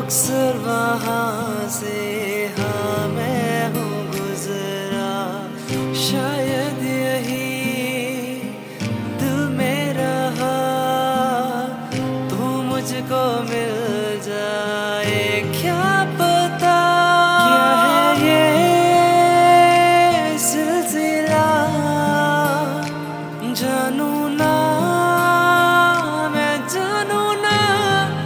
अक्सर वहाँ से हाँ मैं हूँ गुजरा, शायद यही दिल में रहा, तू मुझको मिल जाए।